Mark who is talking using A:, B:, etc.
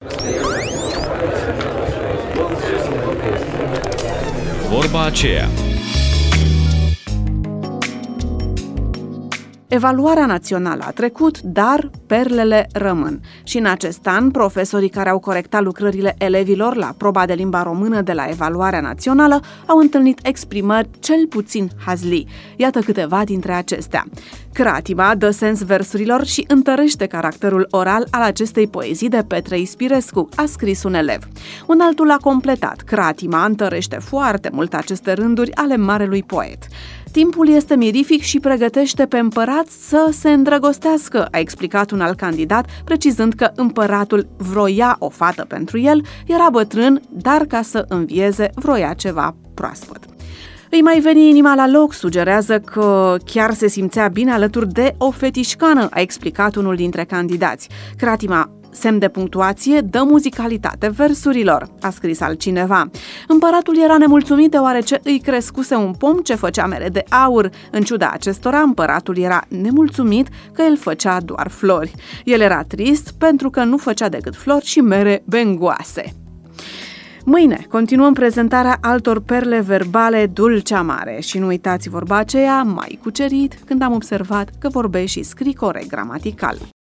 A: Vorba aceea.
B: Evaluarea națională a trecut, dar perlele rămân. Și în acest an, profesorii care au corectat lucrările elevilor la proba de limba română de la evaluarea națională au întâlnit exprimări cel puțin hazlii. Iată câteva dintre acestea. Cratima dă sens versurilor și întărește caracterul oral al acestei poezii de Petre Ispirescu, a scris un elev. Un altul a completat. Cratima întărește foarte mult aceste rânduri ale marelui poet. Timpul este mirific și pregătește pe împărat să se îndrăgostească, a explicat un alt candidat, precizând că împăratul vroia o fată pentru el, era bătrân, dar ca să învieze vroia ceva proaspăt. Îi mai veni inima la loc, sugerează că chiar se simțea bine alături de o fetișcană, a explicat unul dintre candidați. Cratima, semn de punctuație, dă muzicalitate versurilor, a scris altcineva. Împăratul era nemulțumit deoarece îi crescuse un pom ce făcea mere de aur. În ciuda acestora, împăratul era nemulțumit că el făcea doar flori. El era trist pentru că nu făcea decât flori și mere bengoase. Mâine continuăm prezentarea altor perle verbale dulce-amare și nu uitați vorba aceea, mai cucerit, când am observat că vorbești și scrii corect gramatical.